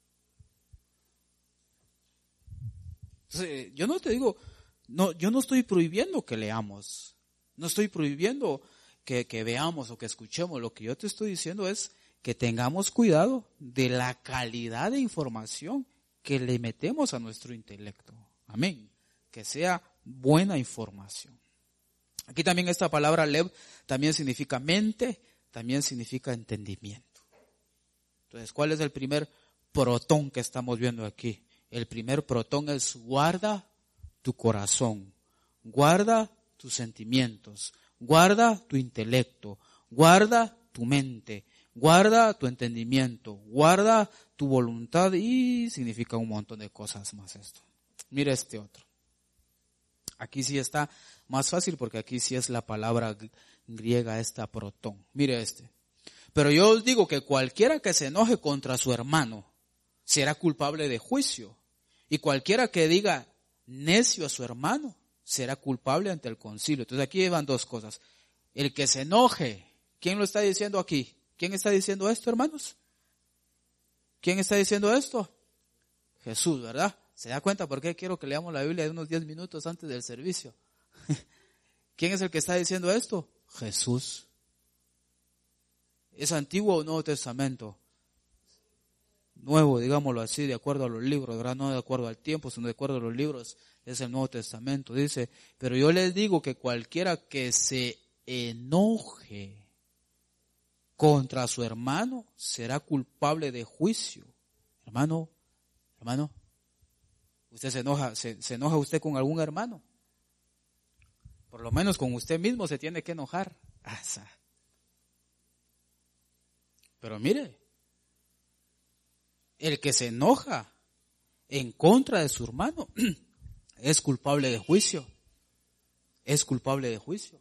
Entonces, yo no te digo, yo no estoy prohibiendo que leamos. No estoy prohibiendo que veamos o que escuchemos. Lo que yo te estoy diciendo es que tengamos cuidado de la calidad de información que le metemos a nuestro intelecto. Amén. Que sea buena información. Aquí también esta palabra lev también significa mente, también significa entendimiento. Entonces, ¿cuál es el primer protón que estamos viendo aquí? El primer protón es guarda tu corazón, guarda tus sentimientos, guarda tu intelecto, guarda tu mente, guarda tu entendimiento, guarda tu voluntad, y significa un montón de cosas más esto. Mira este otro. Aquí sí está más fácil porque aquí sí es la palabra griega esta protón. Mire este. Pero yo os digo que cualquiera que se enoje contra su hermano será culpable de juicio. Y cualquiera que diga necio a su hermano será culpable ante el concilio. Entonces aquí van dos cosas. El que se enoje, ¿quién lo está diciendo aquí? ¿Quién está diciendo esto, hermanos? ¿Quién está diciendo esto? Jesús, ¿verdad? ¿Se da cuenta por qué quiero que leamos la Biblia de unos 10 minutos antes del servicio? ¿Quién es el que está diciendo esto? Jesús. ¿Es Antiguo o Nuevo Testamento? Nuevo, digámoslo así, de acuerdo a los libros, ¿verdad? No de acuerdo al tiempo, sino de acuerdo a los libros, es el Nuevo Testamento. Dice, pero yo les digo que cualquiera que se enoje contra su hermano será culpable de juicio. Hermano, usted se enoja usted con algún hermano. Por lo menos con usted mismo se tiene que enojar. Pero mire, el que se enoja en contra de su hermano es culpable de juicio. Es culpable de juicio.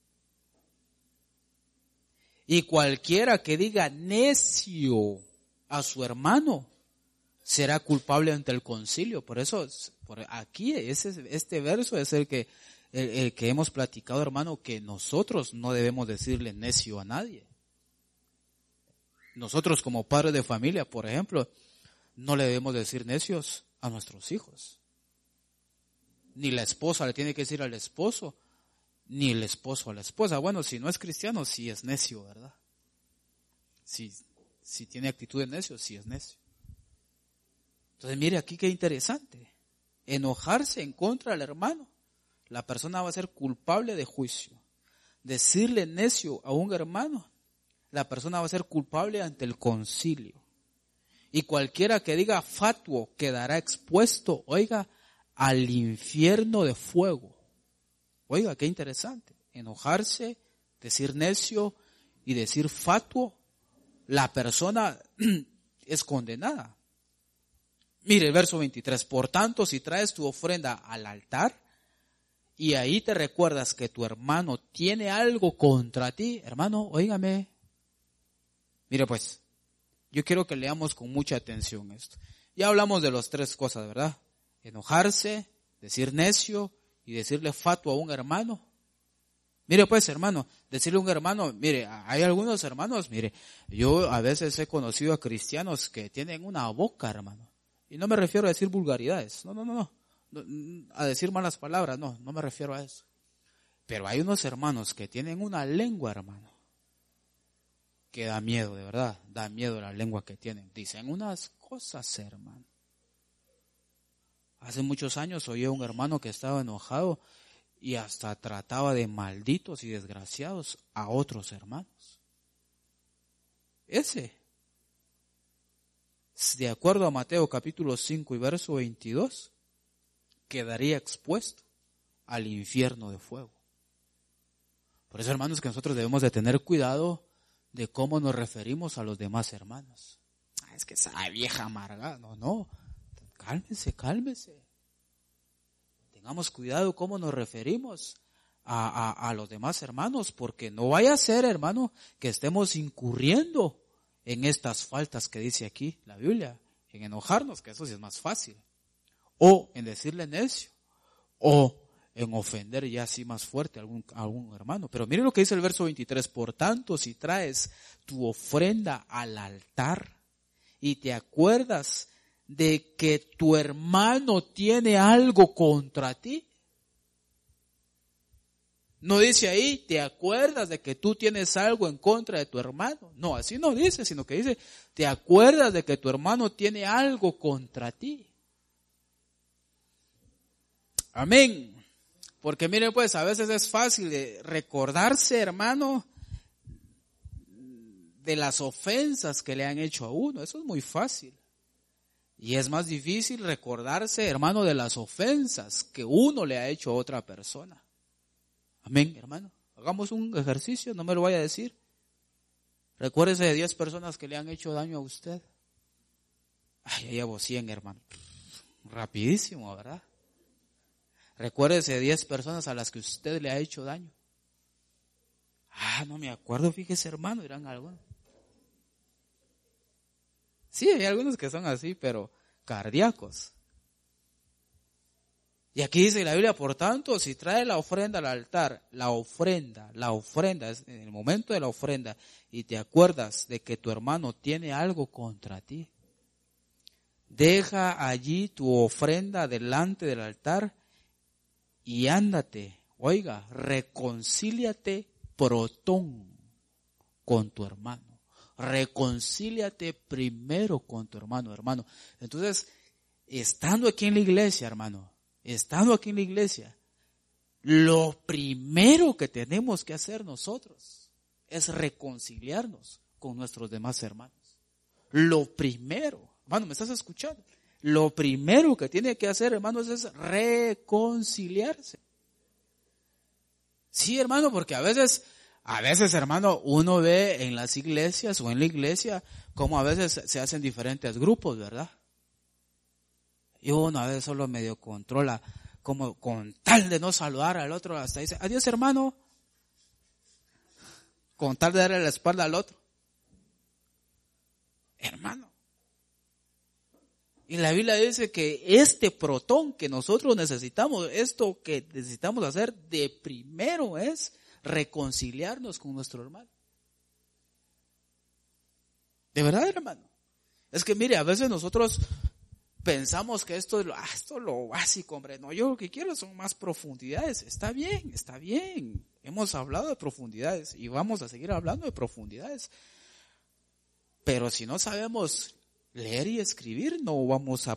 Y cualquiera que diga necio a su hermano será culpable ante el concilio. Por eso, aquí este verso es el que hemos platicado, hermano, que nosotros no debemos decirle necio a nadie. Nosotros como padres de familia, por ejemplo, no le debemos decir necios a nuestros hijos. Ni la esposa le tiene que decir al esposo, ni el esposo a la esposa. Bueno, si no es cristiano, sí es necio, ¿verdad? Si tiene actitud de necio, sí es necio. Entonces mire aquí qué interesante. Enojarse en contra del hermano, la persona va a ser culpable de juicio. Decirle necio a un hermano, la persona va a ser culpable ante el concilio. Y cualquiera que diga fatuo quedará expuesto, oiga, al infierno de fuego. Oiga, qué interesante. Enojarse, decir necio y decir fatuo, la persona es condenada. Mire el verso 23. Por tanto, si traes tu ofrenda al altar y ahí te recuerdas que tu hermano tiene algo contra ti, hermano, óigame. Mire pues, yo quiero que leamos con mucha atención esto. Ya hablamos de las tres cosas, ¿verdad? Enojarse, decir necio y decirle fatuo a un hermano. Mire pues, hermano, decirle a un hermano, mire, hay algunos hermanos, mire, yo a veces he conocido a cristianos que tienen una boca, hermano. Y no me refiero a decir vulgaridades, no, a decir malas palabras, no me refiero a eso. Pero hay unos hermanos que tienen una lengua, hermano, que da miedo, de verdad, da miedo la lengua que tienen. Dicen unas cosas, hermano. Hace muchos años oí a un hermano que estaba enojado y hasta trataba de malditos y desgraciados a otros hermanos. Ese, de acuerdo a Mateo capítulo 5 y verso 22, quedaría expuesto al infierno de fuego. Por eso, hermanos, que nosotros debemos de tener cuidado de cómo nos referimos a los demás hermanos. Es que esa vieja amargada, no, cálmese. Tengamos cuidado cómo nos referimos a los demás hermanos, porque no vaya a ser, hermano, que estemos incurriendo en estas faltas que dice aquí la Biblia, en enojarnos, que eso sí es más fácil, o en decirle necio, o en ofender ya así más fuerte a algún hermano. Pero mire lo que dice el verso 23, por tanto, si traes tu ofrenda al altar y te acuerdas de que tu hermano tiene algo contra ti. No dice ahí, te acuerdas de que tú tienes algo en contra de tu hermano. No, así no dice, sino que dice, te acuerdas de que tu hermano tiene algo contra ti. Amén. Porque miren pues, a veces es fácil de recordarse, hermano, de las ofensas que le han hecho a uno. Eso es muy fácil. Y es más difícil recordarse, hermano, de las ofensas que uno le ha hecho a otra persona. Amén, hermano. Hagamos un ejercicio, no me lo vaya a decir. Recuérdese de 10 personas que le han hecho daño a usted. Ay, ya llevo 100, hermano. Rapidísimo, ¿verdad? Recuérdese de 10 personas a las que usted le ha hecho daño. No me acuerdo, fíjese hermano, eran algunos. Sí, hay algunos que son así, pero cardíacos. Y aquí dice la Biblia, por tanto, si trae la ofrenda al altar, la ofrenda, es en el momento de la ofrenda, y te acuerdas de que tu hermano tiene algo contra ti, deja allí tu ofrenda delante del altar y ándate, reconcíliate protón con tu hermano. Reconcíliate primero con tu hermano. Entonces, estando aquí en la iglesia, lo primero que tenemos que hacer nosotros es reconciliarnos con nuestros demás hermanos. Lo primero, hermano, ¿me estás escuchando? Lo primero que tiene que hacer, hermanos, es reconciliarse. Sí, hermano, porque a veces, hermano, uno ve en las iglesias o en la iglesia cómo a veces se hacen diferentes grupos, ¿verdad? Y uno a veces solo medio controla, como con tal de no saludar al otro, hasta dice, adiós hermano, con tal de darle la espalda al otro. Hermano. Y la Biblia dice que este protón que nosotros necesitamos, esto que necesitamos hacer de primero es reconciliarnos con nuestro hermano. De verdad, hermano. Es que mire, a veces nosotros pensamos que esto es lo básico, hombre. No, yo lo que quiero son más profundidades. Está bien. Hemos hablado de profundidades y vamos a seguir hablando de profundidades. Pero si no sabemos leer y escribir, no vamos a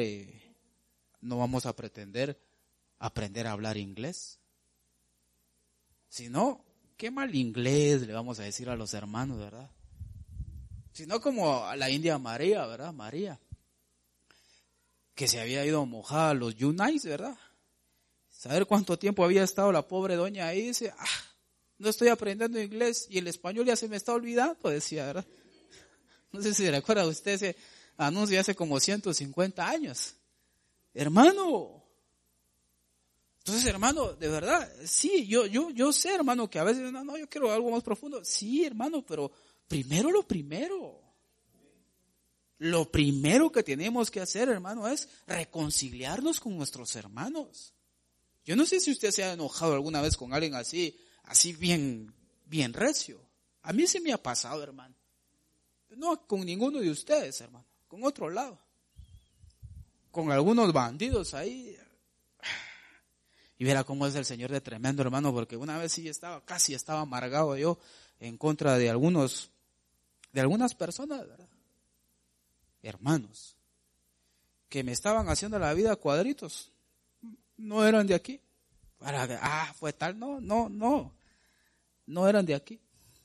pretender aprender a hablar inglés. Si no, qué mal inglés le vamos a decir a los hermanos, ¿verdad? Si no, como a la India María, ¿verdad? María, que se había ido mojada a los Yunais, ¿verdad? Saber cuánto tiempo había estado la pobre doña ahí, dice, no estoy aprendiendo inglés y el español ya se me está olvidando, decía, ¿verdad? No sé si recuerda usted ese anuncio hace como 150 años. Hermano. Entonces, hermano, de verdad, sí, yo sé, hermano, que a veces, no, yo quiero algo más profundo. Sí, hermano, pero primero lo primero. Lo primero que tenemos que hacer, hermano, es reconciliarnos con nuestros hermanos. Yo no sé si usted se ha enojado alguna vez con alguien así bien recio. A mí sí me ha pasado, hermano. No con ninguno de ustedes, hermano, con otro lado. Con algunos bandidos ahí. Y verá cómo es el Señor de tremendo, hermano, porque una vez sí casi estaba amargado yo en contra de algunas personas, ¿verdad? Hermanos, que me estaban haciendo la vida a cuadritos. No eran de aquí. Fue tal, no eran de aquí.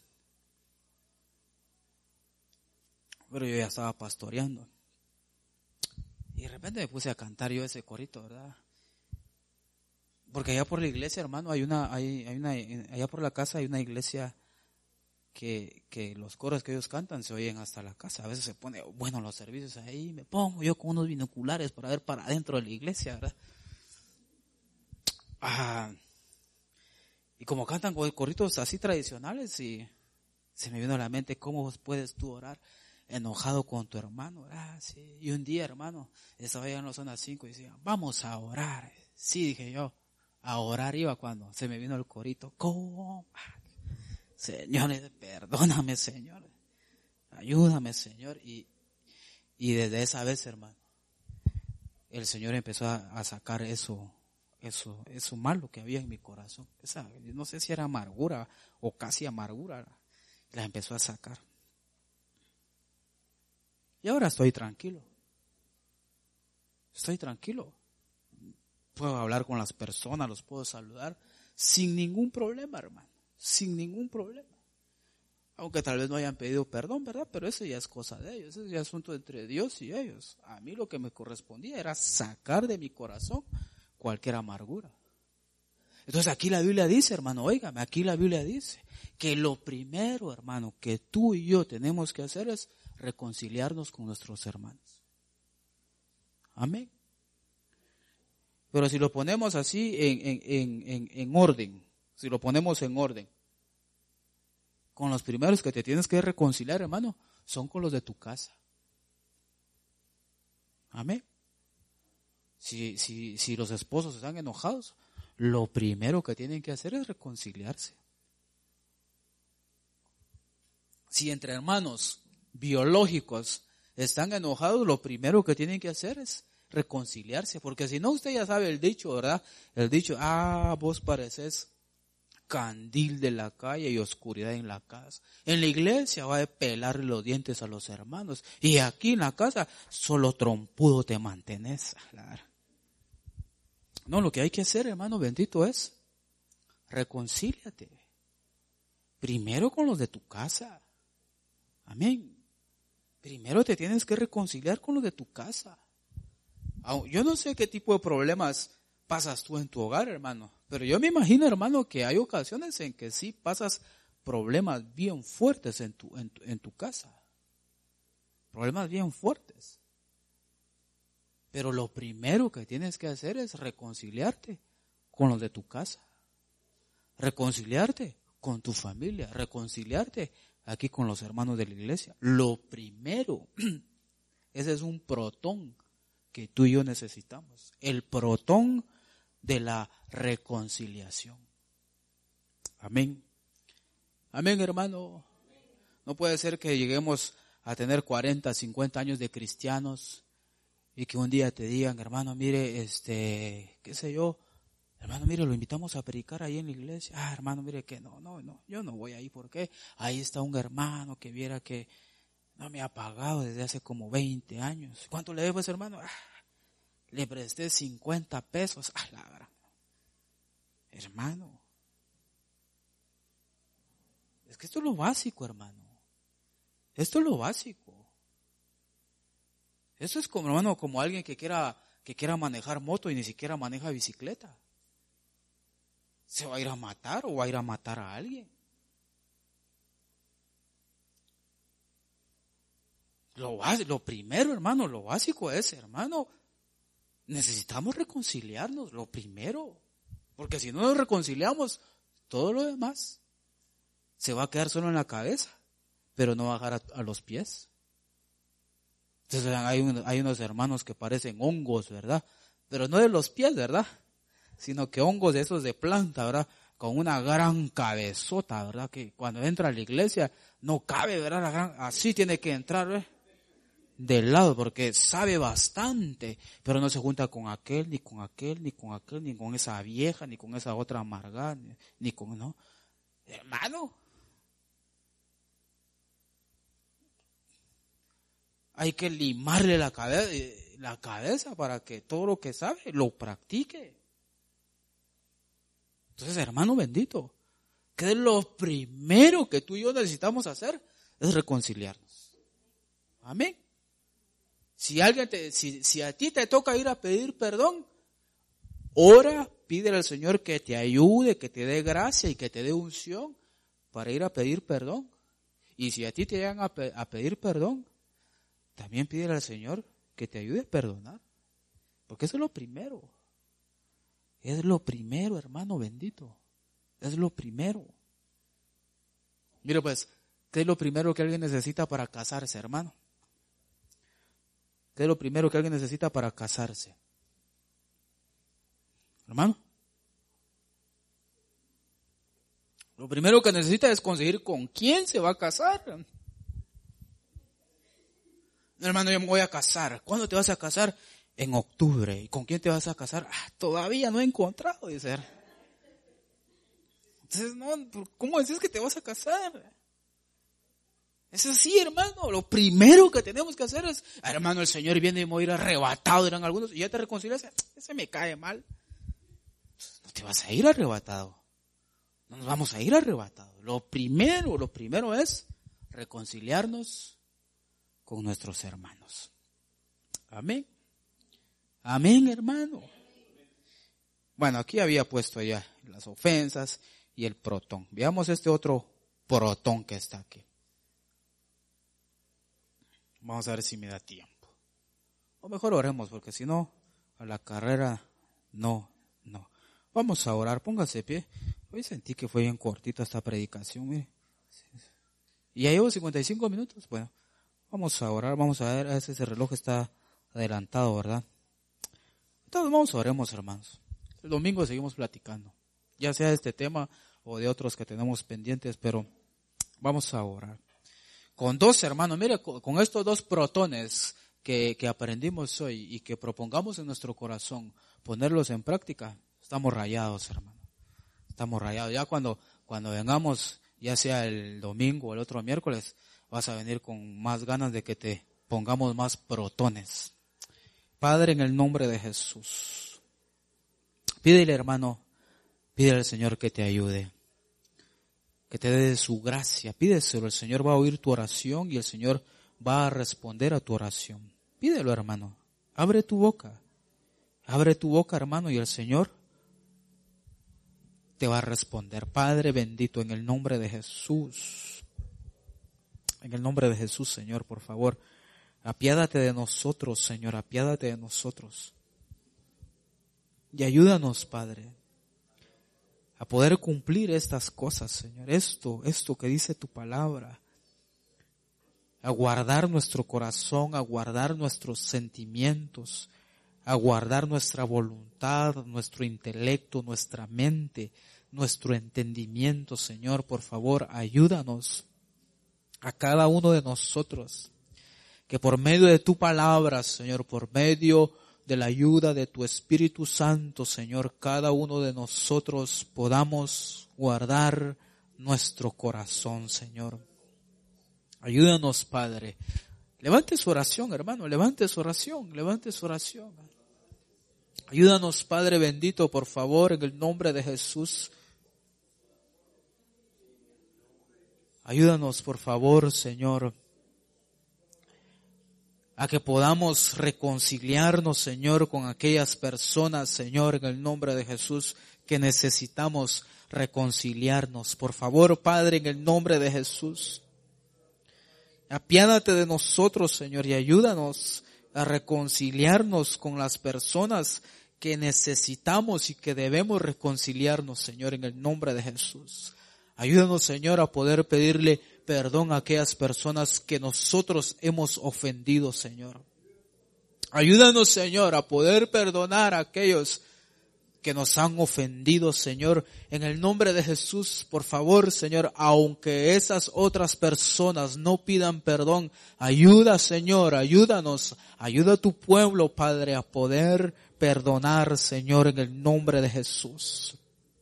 Pero yo ya estaba pastoreando. Y de repente me puse a cantar yo ese corito, ¿verdad? Porque allá por la iglesia, hermano, allá por la casa hay una iglesia que los coros que ellos cantan se oyen hasta la casa. A veces se pone bueno los servicios ahí, me pongo yo con unos binoculares para ver para adentro de la iglesia, ¿verdad? Y como cantan corritos así tradicionales, y se me vino a la mente, ¿cómo puedes tú orar enojado con tu hermano? Sí. Y un día, hermano, estaba allá en la zona 5 y decía, vamos a orar. Sí, dije yo, a orar iba cuando se me vino el corito. ¿Cómo? Señor, perdóname, Señor. Ayúdame, Señor. Y desde esa vez, hermano, el Señor empezó a sacar eso malo que había en mi corazón. No sé si era amargura o casi amargura. La empezó a sacar. Y ahora estoy tranquilo. Puedo hablar con las personas, los puedo saludar sin ningún problema, hermano. Sin ningún problema. Aunque tal vez no hayan pedido perdón, ¿verdad? Pero eso ya es cosa de ellos. Eso ya es asunto entre Dios y ellos. A mí lo que me correspondía era sacar de mi corazón cualquier amargura. Entonces aquí la Biblia dice, hermano, óigame, aquí la Biblia dice que lo primero, hermano, que tú y yo tenemos que hacer es reconciliarnos con nuestros hermanos. Amén. Pero si lo ponemos así en orden, con los primeros que te tienes que reconciliar, hermano, son con los de tu casa. Amén. Si los esposos están enojados, lo primero que tienen que hacer es reconciliarse. Si entre hermanos biológicos están enojados, lo primero que tienen que hacer es reconciliarse, porque si no, usted ya sabe el dicho, ¿verdad? El dicho, vos pareces candil de la calle y oscuridad en la casa. En la iglesia va a pelar los dientes a los hermanos, y aquí en la casa solo trompudo te mantenés. Claro. No, lo que hay que hacer, hermano bendito, es reconcíliate. Primero con los de tu casa. Amén. Primero te tienes que reconciliar con los de tu casa. Yo no sé qué tipo de problemas pasas tú en tu hogar, hermano, pero yo me imagino, hermano, que hay ocasiones en que sí pasas problemas bien fuertes en tu casa. Problemas bien fuertes. Pero lo primero que tienes que hacer es reconciliarte con los de tu casa. Reconciliarte con tu familia. Reconciliarte aquí con los hermanos de la iglesia. Lo primero, ese es un protón que tú y yo necesitamos. El protón de la reconciliación. Amén. Amén, hermano. No puede ser que lleguemos a tener 40, 50 años de cristianos y que un día te digan, hermano, mire, qué sé yo, hermano, mire, lo invitamos a predicar ahí en la iglesia. Hermano, mire que no, yo no voy ahí, porque ahí está un hermano que viera que no me ha pagado desde hace como 20 años. ¿Cuánto le debo a ese hermano? Le presté 50 pesos. La verdad. Hermano, es que esto es lo básico, hermano. Esto es lo básico. Eso es como, hermano, como alguien que quiera manejar moto y ni siquiera maneja bicicleta. ¿Se va a ir a matar o va a ir a matar a alguien? Lo primero, hermano, lo básico es, hermano, necesitamos reconciliarnos, lo primero. Porque si no nos reconciliamos, todo lo demás se va a quedar solo en la cabeza, pero no va a bajar a los pies. Entonces hay unos hermanos que parecen hongos, ¿verdad? Pero no de los pies, ¿verdad? Sino que hongos de esos de planta, ¿verdad? Con una gran cabezota, ¿verdad? Que cuando entra a la iglesia no cabe, ¿verdad? Así tiene que entrar, ¿verdad? Del lado, porque sabe bastante, pero no se junta con aquel, ni con aquel, ni con aquel, ni con esa vieja, ni con esa otra amargada, ni con, no. Hermano, hay que limarle la cabeza para que todo lo que sabe lo practique. Entonces, hermano bendito, que es lo primero que tú y yo necesitamos hacer es reconciliarnos. Amén. Si a ti te toca ir a pedir perdón, ora, pídele al Señor que te ayude, que te dé gracia y que te dé unción para ir a pedir perdón. Y si a ti te llegan a pedir perdón, también pídele al Señor que te ayude a perdonar. Porque eso es lo primero. Es lo primero, hermano bendito. Es lo primero. Mire pues, ¿qué es lo primero que alguien necesita para casarse, hermano? ¿Qué es lo primero que alguien necesita para casarse? Hermano. Lo primero que necesita es conseguir con quién se va a casar. Hermano, yo me voy a casar. ¿Cuándo te vas a casar? En octubre. ¿Y con quién te vas a casar? Todavía no he encontrado, dice. Entonces, no, ¿cómo decís que te vas a casar? Es así, hermano. Lo primero que tenemos que hacer es, hermano, el Señor viene y me voy a ir arrebatado, dirán algunos, y ya te reconcilias, ese me cae mal. No te vas a ir arrebatado. No nos vamos a ir arrebatados. Lo primero es reconciliarnos con nuestros hermanos. Amén. Amén, hermano. Bueno, aquí había puesto ya las ofensas y el protón. Veamos este otro protón que está aquí. Vamos a ver si me da tiempo. O mejor oremos, porque si no, a la carrera no. Vamos a orar, póngase de pie. Hoy sentí que fue bien cortita esta predicación, mire. Y ya llevo 55 minutos. Bueno, vamos a orar, vamos a ver, ese reloj está adelantado, ¿verdad? Entonces vamos a oremos, hermanos. El domingo seguimos platicando, ya sea de este tema o de otros que tenemos pendientes, pero vamos a orar. Con dos, hermanos, mire, con estos dos protones que aprendimos hoy y que propongamos en nuestro corazón ponerlos en práctica, estamos rayados, hermano. Estamos rayados. Ya cuando vengamos, ya sea el domingo o el otro miércoles, vas a venir con más ganas de que te pongamos más protones. Padre, en el nombre de Jesús, pídele, hermano, pídele al Señor que te ayude, que te dé su gracia. Pídeselo, el Señor va a oír tu oración y el Señor va a responder a tu oración. Pídelo, hermano. Abre tu boca, hermano, y el Señor te va a responder. Padre bendito, en el nombre de Jesús, Señor, por favor, apiádate de nosotros, Señor, apiádate de nosotros. Y ayúdanos, Padre, a poder cumplir estas cosas, Señor, esto que dice tu palabra, a guardar nuestro corazón, a guardar nuestros sentimientos, a guardar nuestra voluntad, nuestro intelecto, nuestra mente, nuestro entendimiento, Señor. Por favor, ayúdanos a cada uno de nosotros, que por medio de tu palabra, Señor, por medio de la ayuda de tu Espíritu Santo, Señor, cada uno de nosotros podamos guardar nuestro corazón, Señor. Ayúdanos, Padre. Levante su oración, hermano, levante su oración. Ayúdanos, Padre bendito, por favor, en el nombre de Jesús. Ayúdanos, por favor, Señor, a que podamos reconciliarnos, Señor, con aquellas personas, Señor, en el nombre de Jesús, que necesitamos reconciliarnos. Por favor, Padre, en el nombre de Jesús, apiádate de nosotros, Señor, y ayúdanos a reconciliarnos con las personas que necesitamos y que debemos reconciliarnos, Señor, en el nombre de Jesús. Ayúdanos, Señor, a poder pedirle perdón a aquellas personas que nosotros hemos ofendido, Señor. Ayúdanos, Señor, a poder perdonar a aquellos que nos han ofendido, Señor, en el nombre de Jesús. Por favor, Señor, aunque esas otras personas no pidan perdón, ayuda, Señor, ayúdanos, ayuda a tu pueblo, Padre, a poder perdonar, Señor, en el nombre de Jesús.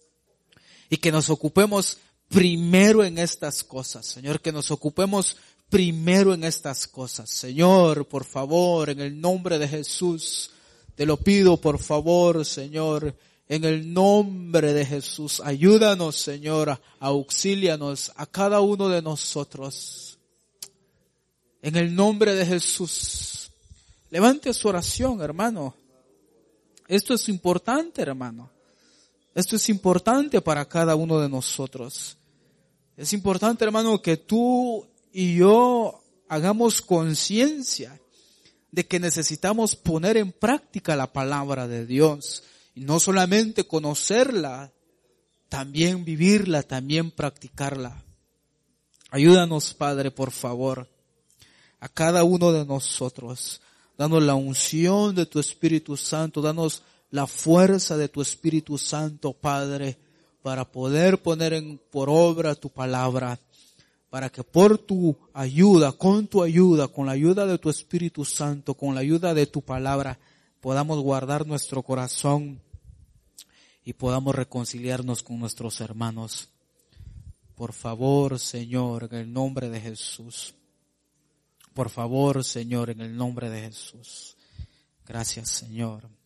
Y que nos ocupemos primero en estas cosas, Señor, que nos ocupemos primero en estas cosas. Señor, por favor, en el nombre de Jesús, te lo pido, por favor, Señor, en el nombre de Jesús, ayúdanos, Señor, auxílianos a cada uno de nosotros. En el nombre de Jesús, levante su oración, hermano. Esto es importante, hermano. Esto es importante para cada uno de nosotros. Es importante, hermano, que tú y yo hagamos conciencia de que necesitamos poner en práctica la palabra de Dios. Y no solamente conocerla, también vivirla, también practicarla. Ayúdanos, Padre, por favor, a cada uno de nosotros. Danos la unción de tu Espíritu Santo, danos la fuerza de tu Espíritu Santo, Padre, para poder poner por obra tu palabra, para que por tu ayuda, con la ayuda de tu Espíritu Santo, con la ayuda de tu palabra, podamos guardar nuestro corazón y podamos reconciliarnos con nuestros hermanos. Por favor, Señor, en el nombre de Jesús. Por favor, Señor, en el nombre de Jesús. Gracias, Señor.